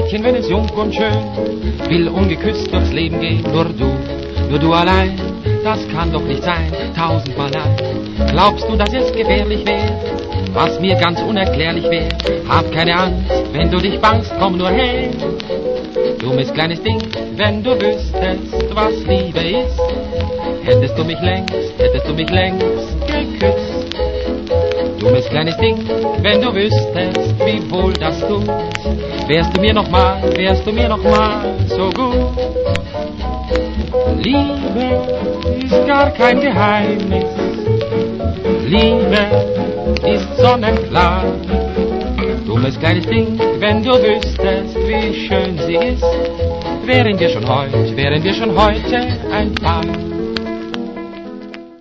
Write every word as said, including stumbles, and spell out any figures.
Mädchen, wenn es jung und schön, will ungeküsst durchs Leben gehen. Nur du, nur du allein, das kann doch nicht sein, tausendmal nein. Glaubst du, dass es gefährlich wäre, was mir ganz unerklärlich wäre? Hab keine Angst, wenn du dich bangst, komm nur her. Dummes kleines Ding, wenn du wüsstest, was Liebe ist, hättest du mich längst, hättest du mich längst geküsst. Dummes kleines Ding, wenn du wüsstest, wie wohl das tut, wärst du mir noch mal, wärst du mir noch mal so gut. Liebe ist gar kein Geheimnis, Liebe ist sonnenklar. Dummes kleines Ding, wenn du wüsstest, wie schön sie ist, wären wir schon heute, wären wir schon heute ein Paar.